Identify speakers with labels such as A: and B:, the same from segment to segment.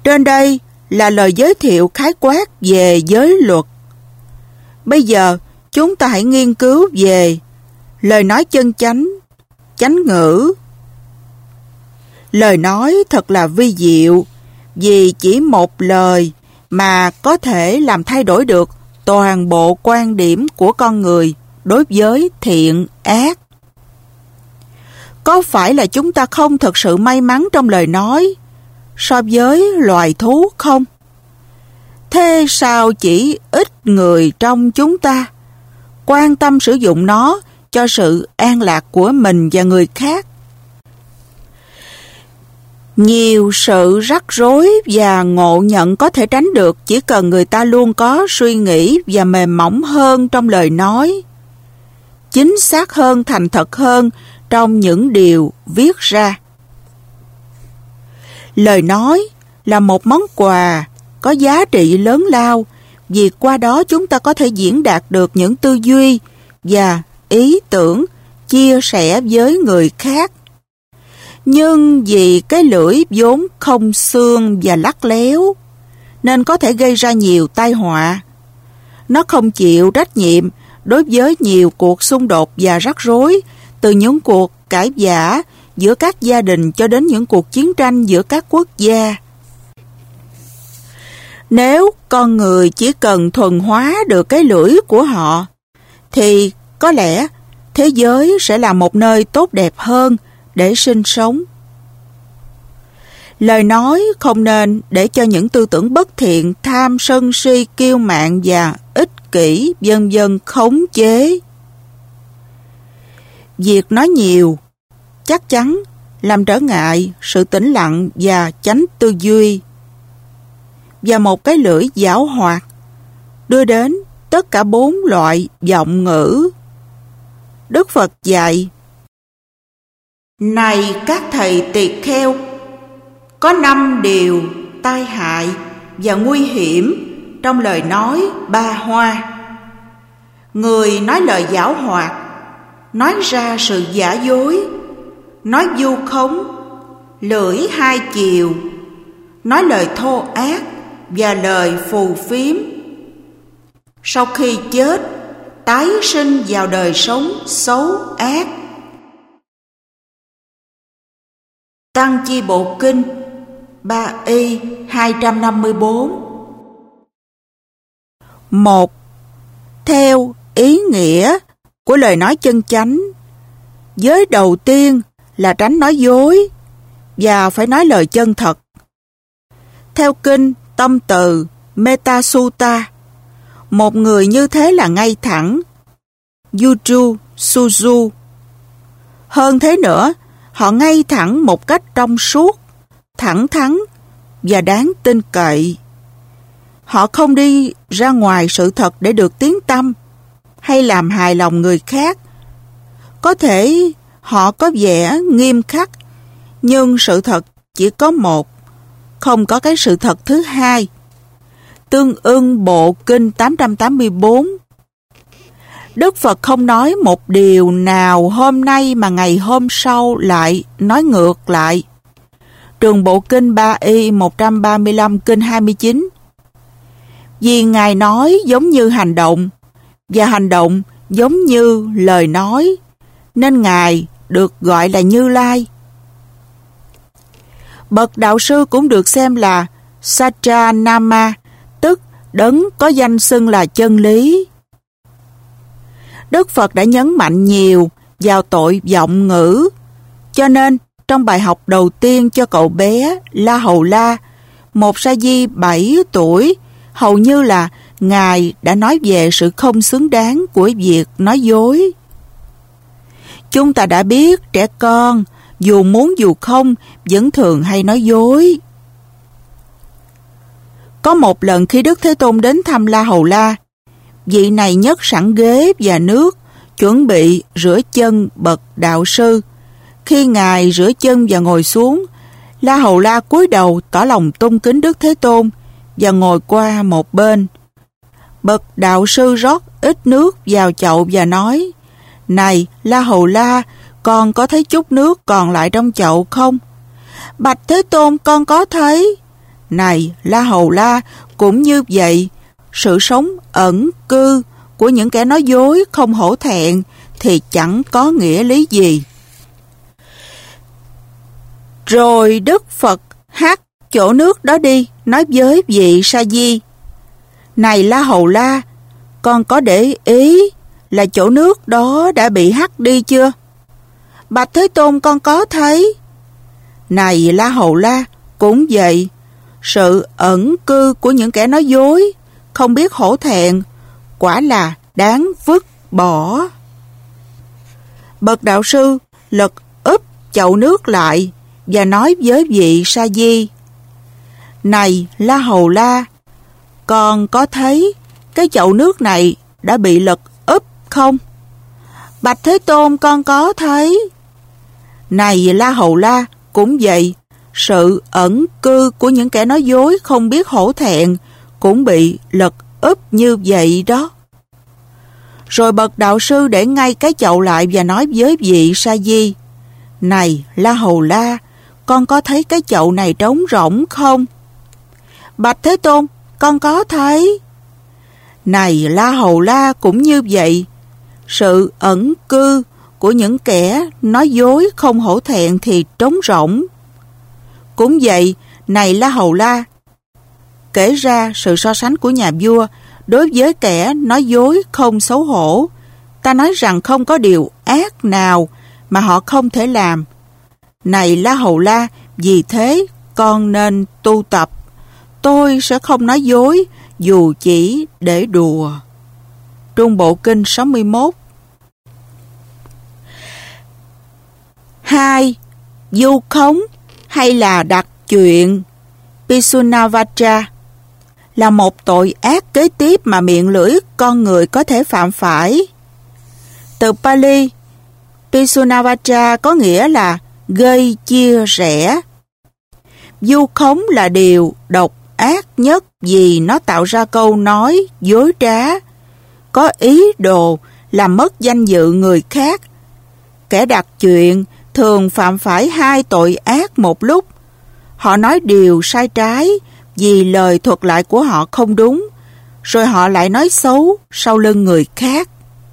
A: Trên đây là lời giới thiệu khái quát về giới luật. Bây giờ chúng ta hãy nghiên cứu về lời nói chân chánh, chánh ngữ. Lời nói thật là vi diệu, vì chỉ một lời mà có thể làm thay đổi được toàn bộ quan điểm của con người đối với thiện, ác. Có phải là chúng ta không thực sự may mắn trong lời nói so với loài thú không? Thế sao chỉ ít người trong chúng ta quan tâm sử dụng nó cho sự an lạc của mình và người khác? Nhiều sự rắc rối và ngộ nhận có thể tránh được chỉ cần người ta luôn có suy nghĩ và mềm mỏng hơn trong lời nói, chính xác hơn, thành thật hơn trong những điều viết ra. Lời nói là một món quà có giá trị lớn lao, vì qua đó chúng ta có thể diễn đạt được những tư duy và ý tưởng chia sẻ với người khác. Nhưng vì cái lưỡi vốn không xương và lắt léo, nên có thể gây ra nhiều tai họa. Nó không chịu trách nhiệm đối với nhiều cuộc xung đột và rắc rối, từ những cuộc cãi vã giữa các gia đình cho đến những cuộc chiến tranh giữa các quốc gia. Nếu con người chỉ cần thuần hóa được cái lưỡi của họ, thì có lẽ thế giới sẽ là một nơi tốt đẹp hơn để sinh sống. Lời nói không nên để cho những tư tưởng bất thiện, tham, sân si, kiêu mạn và ích kỷ vân vân khống chế. Việc nói nhiều chắc chắn làm trở ngại sự tĩnh lặng và chánh tư duy. Và một cái lưỡi giảo hoạt đưa đến tất cả 4 loại vọng ngữ. Đức Phật dạy: Này các thầy tỳ kheo, có 5 điều tai hại và nguy hiểm trong lời nói ba hoa. Người nói lời giảo hoạt, nói ra sự giả dối, nói vu khống, lưỡi hai chiều, nói lời thô ác và lời phù phiếm. Sau khi chết, tái sinh vào đời sống xấu ác. Tăng Chi Bộ Kinh 3Y 254. 1. Theo ý nghĩa của lời nói chân chánh, giới đầu tiên là tránh nói dối và phải nói lời chân thật. Theo kinh Tâm Từ Metta Sutta, một người như thế là ngay thẳng, Yuju Suju. Hơn thế nữa, họ ngay thẳng một cách trong suốt, thẳng thắn và đáng tin cậy. Họ không đi ra ngoài sự thật để được tiếng tăm hay làm hài lòng người khác. Có thể họ có vẻ nghiêm khắc, nhưng sự thật chỉ có một, không có cái sự thật thứ hai. Tương ưng Bộ Kinh 884. Đức Phật không nói một điều nào hôm nay mà ngày hôm sau lại nói ngược lại. Trường Bộ Kinh 3Y 135 Kinh 29. Vì Ngài nói giống như hành động, và hành động giống như lời nói, nên Ngài được gọi là Như Lai. Bậc đạo sư cũng được xem là Satchanama, tức đấng có danh xưng là chân lý. Đức Phật đã nhấn mạnh nhiều vào tội vọng ngữ, cho nên trong bài học đầu tiên cho cậu bé La Hầu La, một sa di 7 tuổi, hầu như là Ngài đã nói về sự không xứng đáng của việc nói dối. Chúng ta đã biết trẻ con, dù muốn dù không, vẫn thường hay nói dối. Có một lần khi Đức Thế Tôn đến thăm La Hầu La, vị này nhấc sẵn ghế và nước, chuẩn bị rửa chân bậc đạo sư. Khi Ngài rửa chân và ngồi xuống, La Hầu La cúi đầu tỏ lòng tôn kính Đức Thế Tôn và ngồi qua một bên. Bậc đạo sư rót ít nước vào chậu và nói: Này La Hầu La, con có thấy chút nước còn lại trong chậu không? Bạch Thế Tôn, con có thấy. Này La Hầu La, cũng như vậy, sự sống ẩn cư của những kẻ nói dối không hổ thẹn thì chẳng có nghĩa lý gì. Rồi Đức Phật hát chỗ nước đó đi, nói với vị Sa Di: Này La Hầu La, con có để ý là chỗ nước đó đã bị hắt đi chưa? Bạch Thế Tôn, con có thấy. Này La Hầu La, cũng vậy, sự ẩn cư của những kẻ nói dối không biết hổ thẹn quả là đáng vứt bỏ. Bậc đạo sư lật úp chậu nước lại và nói với vị Sa Di: Này La Hầu La, con có thấy cái chậu nước này đã bị lật úp không? Bạch Thế Tôn, con có thấy. Này La Hầu La, cũng vậy, sự ẩn cư của những kẻ nói dối không biết hổ thẹn cũng bị lật úp như vậy đó. Rồi bậc đạo sư để ngay cái chậu lại và nói với vị Sa Di: Này La Hầu La, con có thấy cái chậu này trống rỗng không? Bạch Thế Tôn, con có thấy. Này La Hầu La, cũng như vậy, sự ẩn cư của những kẻ nói dối không hổ thẹn thì trống rỗng. Cũng vậy, này La Hầu La, kể ra sự so sánh của nhà vua đối với kẻ nói dối không xấu hổ. Ta nói rằng không có điều ác nào mà họ không thể làm. Này La Hầu La, vì thế con nên tu tập. Tôi sẽ không nói dối dù chỉ để đùa. Trung Bộ Kinh 61. 2. Du khống hay là đặt chuyện Pisunavacha là một tội ác kế tiếp mà miệng lưỡi con người có thể phạm phải. Từ Pali, Pisunavacha có nghĩa là gây chia rẽ. Du khống là điều độc ác nhất vì nó tạo ra câu nói dối trá, có ý đồ làm mất danh dự người khác. Kẻ đặt chuyện thường phạm phải hai tội ác một lúc. Họ nói điều sai trái vì lời thuật lại của họ không đúng, rồi họ lại nói xấu sau lưng người khác.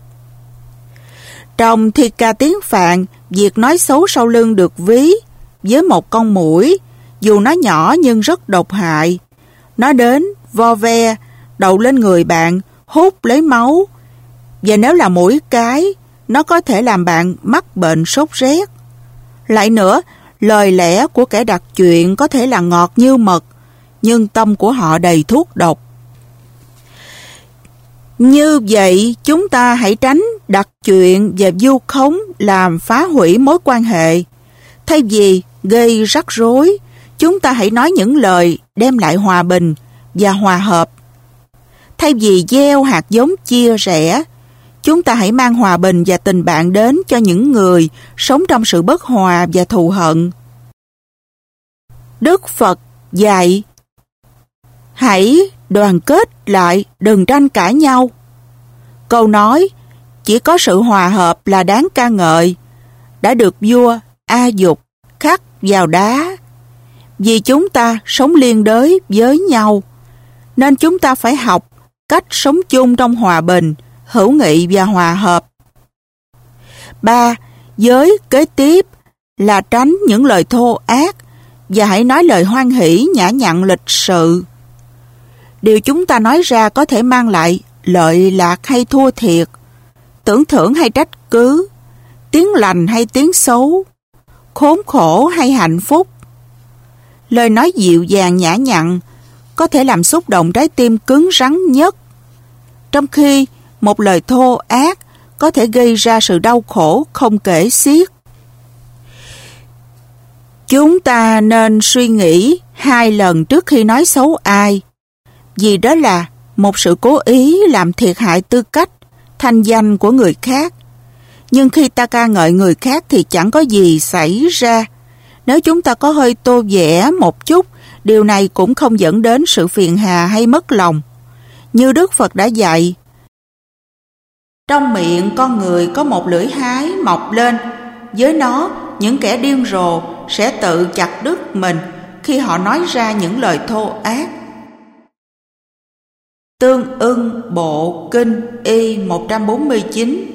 A: Trong Thi Ca tiếng Phạn, việc nói xấu sau lưng được ví với một con muỗi, dù nó nhỏ nhưng rất độc hại. Nó đến, vo ve, đậu lên người bạn, hút lấy máu. Và nếu là muỗi cái, nó có thể làm bạn mắc bệnh sốt rét. Lại nữa, lời lẽ của kẻ đặt chuyện có thể là ngọt như mật, nhưng tâm của họ đầy thuốc độc. Như vậy, chúng ta hãy tránh đặt chuyện và vu khống làm phá hủy mối quan hệ. Thay vì gây rắc rối, chúng ta hãy nói những lời đem lại hòa bình và hòa hợp. Thay vì gieo hạt giống chia rẽ, chúng ta hãy mang hòa bình và tình bạn đến cho những người sống trong sự bất hòa và thù hận. Đức Phật dạy: hãy đoàn kết lại, đừng tranh cãi nhau. Câu nói chỉ có sự hòa hợp là đáng ca ngợi đã được vua A Dục khắc vào đá. Vì chúng ta sống liên đới với nhau, nên chúng ta phải học cách sống chung trong hòa bình, hữu nghị và hòa hợp. 3. Giới kế tiếp là tránh những lời thô ác và hãy nói lời hoan hỷ, nhã nhặn, lịch sự. Điều chúng ta nói ra có thể mang lại lợi lạc hay thua thiệt, tưởng thưởng hay trách cứ, tiếng lành hay tiếng xấu, khốn khổ hay hạnh phúc. Lời nói dịu dàng nhã nhặn có thể làm xúc động trái tim cứng rắn nhất, trong khi một lời thô ác có thể gây ra sự đau khổ không kể xiết. Chúng ta nên suy nghĩ 2 lần trước khi nói xấu ai, vì đó là một sự cố ý làm thiệt hại tư cách, thanh danh của người khác. Nhưng khi ta ca ngợi người khác thì chẳng có gì xảy ra. Nếu chúng ta có hơi tô vẽ một chút, điều này cũng không dẫn đến sự phiền hà hay mất lòng. Như Đức Phật đã dạy, trong miệng con người có một lưỡi hái mọc lên, với nó những kẻ điên rồ sẽ tự chặt đứt mình khi họ nói ra những lời thô ác. Tương ưng bộ kinh Y 149.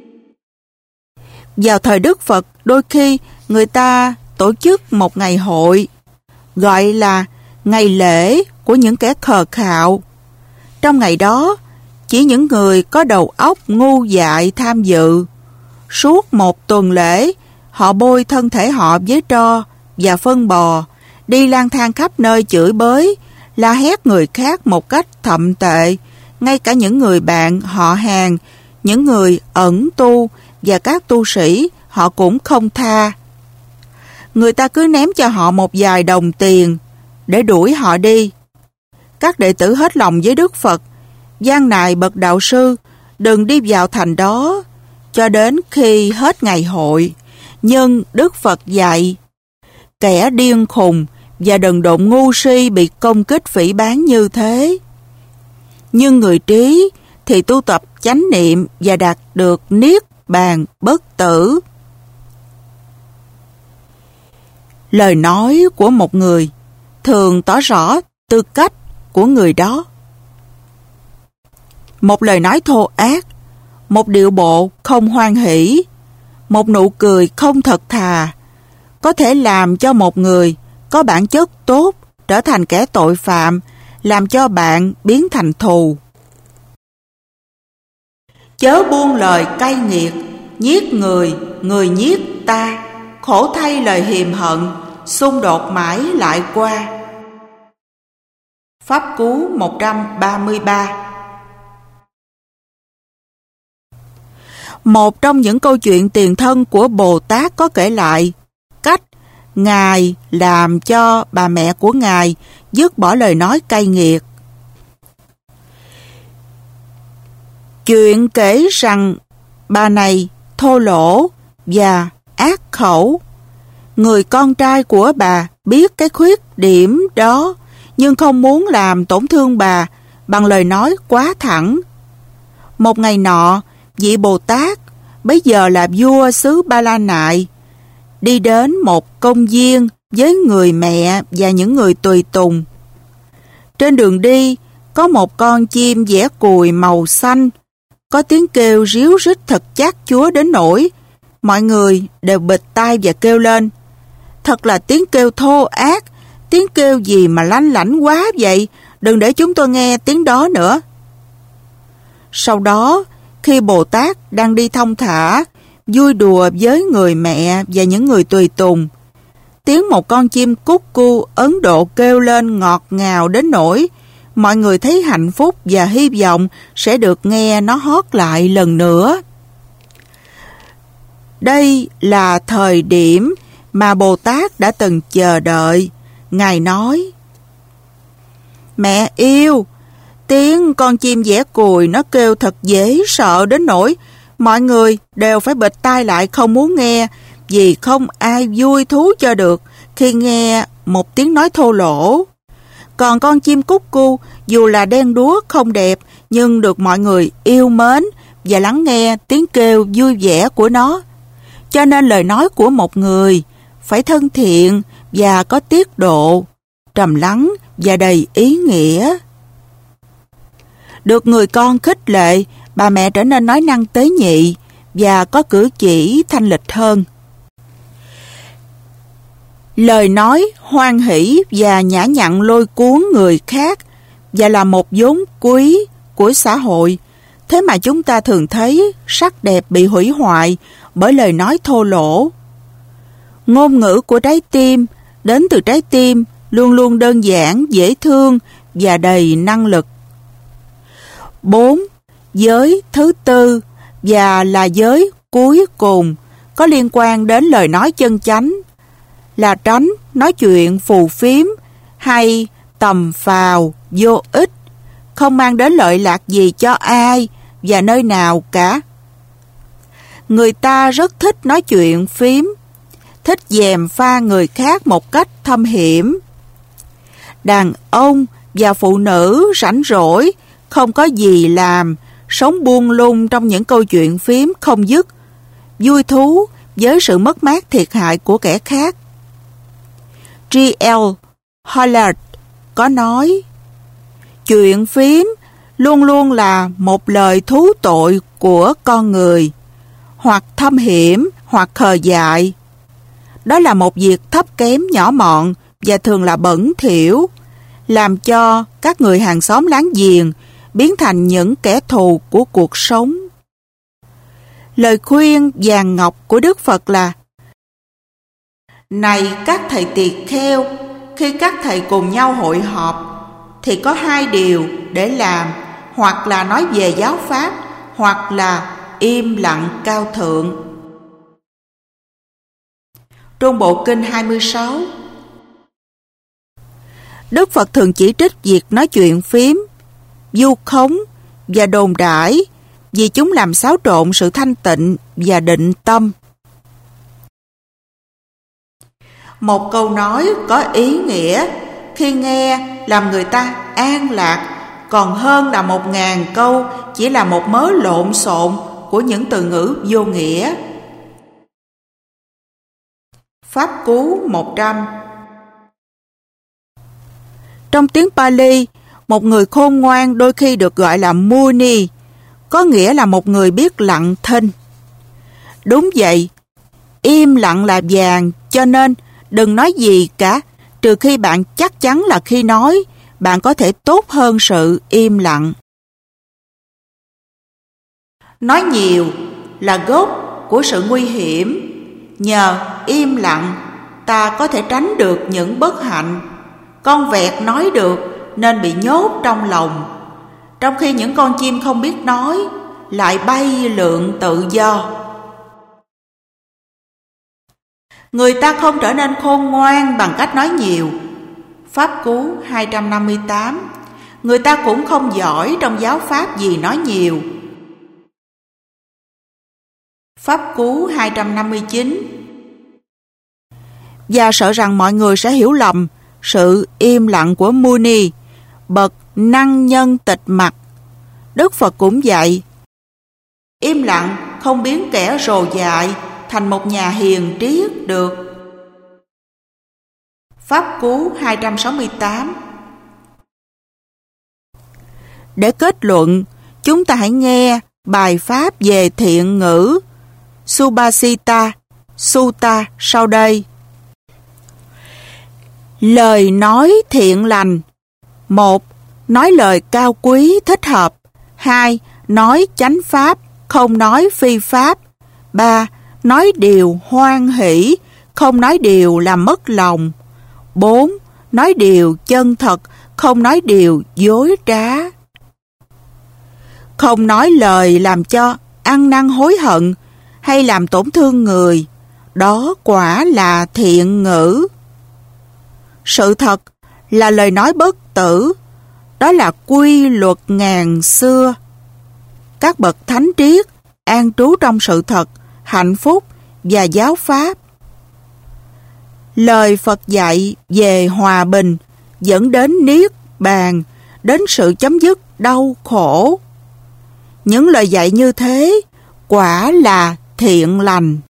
A: Vào thời Đức Phật, đôi khi người ta tổ chức một ngày hội, gọi là ngày lễ của những kẻ khờ khạo. Trong ngày đó, chỉ những người có đầu óc ngu dại tham dự. Suốt một tuần lễ, họ bôi thân thể họ với tro và phân bò, đi lang thang khắp nơi chửi bới, la hét người khác một cách thậm tệ. Ngay cả những người bạn, họ hàng, những người ẩn tu và các tu sĩ, họ cũng không tha. Người ta cứ ném cho họ một vài đồng tiền để đuổi họ đi. Các đệ tử hết lòng với Đức Phật, van nài bậc đạo sư đừng đi vào thành đó cho đến khi hết ngày hội. Nhưng Đức Phật dạy, kẻ điên khùng và đần độn ngu si bị công kích phỉ báng như thế. Nhưng người trí thì tu tập chánh niệm và đạt được niết bàn bất tử. Lời nói của một người thường tỏ rõ tư cách của người đó. Một lời nói thô ác, một điệu bộ không hoan hỷ, một nụ cười không thật thà có thể làm cho một người có bản chất tốt trở thành kẻ tội phạm, làm cho bạn biến thành thù. Chớ buông lời cay nghiệt, nhiếc người, người nhiếc ta, khổ thay lời hiềm hận, xung đột mãi lại qua. Pháp Cú 133. Một trong những câu chuyện tiền thân của Bồ Tát có kể lại cách Ngài làm cho bà mẹ của Ngài dứt bỏ lời nói cay nghiệt. Chuyện kể rằng bà này thô lỗ và ác khẩu. Người con trai của bà biết cái khuyết điểm đó nhưng không muốn làm tổn thương bà bằng lời nói quá thẳng. Một ngày nọ, vị Bồ Tát, bấy giờ là vua xứ Ba La Nại, đi đến một công viên với người mẹ và những người tùy tùng. Trên đường đi, có một con chim vẽ cùi màu xanh, có tiếng kêu ríu rít thật chát chúa đến nỗi mọi người đều bịt tai và kêu lên. Thật là tiếng kêu thô ác, tiếng kêu gì mà lanh lảnh quá vậy, đừng để chúng tôi nghe tiếng đó nữa. Sau đó, khi Bồ Tát đang đi thong thả, vui đùa với người mẹ và những người tùy tùng, tiếng một con chim cút cu Ấn Độ kêu lên ngọt ngào đến nỗi mọi người thấy hạnh phúc và hy vọng sẽ được nghe nó hót lại lần nữa. Đây là thời điểm mà Bồ Tát đã từng chờ đợi. Ngài nói, mẹ yêu, tiếng con chim vẽ cùi nó kêu thật dễ sợ đến nỗi mọi người đều phải bịt tai lại không muốn nghe, vì không ai vui thú cho được khi nghe một tiếng nói thô lỗ. Còn con chim cút cu dù là đen đúa không đẹp nhưng được mọi người yêu mến và lắng nghe tiếng kêu vui vẻ của nó. Cho nên lời nói của một người phải thân thiện và có tiết độ, trầm lắng và đầy ý nghĩa. Được người con khích lệ, bà mẹ trở nên nói năng tế nhị và có cử chỉ thanh lịch hơn. Lời nói hoan hỷ và nhã nhặn lôi cuốn người khác và là một vốn quý của xã hội. Thế mà chúng ta thường thấy sắc đẹp bị hủy hoại bởi lời nói thô lỗ. Ngôn ngữ của trái tim đến từ trái tim luôn luôn đơn giản, dễ thương và đầy năng lực. 4. Giới thứ tư và là giới cuối cùng có liên quan đến lời nói chân chánh, là tránh nói chuyện phù phiếm hay tầm phào vô ích, không mang đến lợi lạc gì cho ai và nơi nào cả. Người ta rất thích nói chuyện phiếm, thích gièm pha người khác một cách thâm hiểm. Đàn ông và phụ nữ rảnh rỗi, không có gì làm, sống buông lung trong những câu chuyện phiếm không dứt, vui thú với sự mất mát thiệt hại của kẻ khác. G.L. Hollard có nói, chuyện phím luôn luôn là một lời thú tội của con người, hoặc thâm hiểm hoặc khờ dại. Đó là một việc thấp kém nhỏ mọn và thường là bẩn thỉu, làm cho các người hàng xóm láng giềng biến thành những kẻ thù của cuộc sống. Lời khuyên vàng ngọc của Đức Phật là: này các thầy tỳ kheo, khi các thầy cùng nhau hội họp thì có hai điều để làm, hoặc là nói về giáo pháp, hoặc là im lặng cao thượng. Trung Bộ Kinh 26. Đức Phật thường chỉ trích việc nói chuyện phím, vu khống và đồn đãi vì chúng làm xáo trộn sự thanh tịnh và định tâm. Một câu nói có ý nghĩa khi nghe làm người ta an lạc, còn hơn là 1000 câu chỉ là một mớ lộn xộn của những từ ngữ vô nghĩa. Pháp Cú 100. Trong tiếng Pali, một người khôn ngoan đôi khi được gọi là Muni, có nghĩa là một người biết lặng thinh. Đúng vậy, im lặng là vàng, cho nên đừng nói gì cả, trừ khi bạn chắc chắn là khi nói, bạn có thể tốt hơn sự im lặng. Nói nhiều là gốc của sự nguy hiểm. Nhờ im lặng, ta có thể tránh được những bất hạnh. Con vẹt nói được nên bị nhốt trong lòng, trong khi những con chim không biết nói lại bay lượn tự do. Người ta không trở nên khôn ngoan bằng cách nói nhiều. Pháp Cú 258. Người ta cũng không giỏi trong giáo pháp vì nói nhiều. Pháp Cú 259. Và sợ rằng mọi người sẽ hiểu lầm sự im lặng của Muni, bậc năng nhân tịch mặc. Đức Phật cũng dạy, im lặng không biến kẻ rồ dại thành một nhà hiền triết được. Pháp Cú 268. Để kết luận, chúng ta hãy nghe bài pháp về thiện ngữ Subhasita Sutta sau đây. Lời nói thiện lành: 1. Nói lời cao quý thích hợp. 2. Nói chánh pháp, không nói phi pháp. 3. Nói điều hoan hỷ, không nói điều làm mất lòng. 4. Nói điều chân thật, không nói điều dối trá. Không nói lời làm cho ăn năn hối hận hay làm tổn thương người. Đó quả là thiện ngữ. Sự thật là lời nói bất tử. Đó là quy luật ngàn xưa. Các bậc thánh triết an trú trong sự thật, hạnh phúc và giáo pháp. Lời Phật dạy về hòa bình dẫn đến niết bàn, đến sự chấm dứt đau khổ. Những lời dạy như thế quả là thiện lành.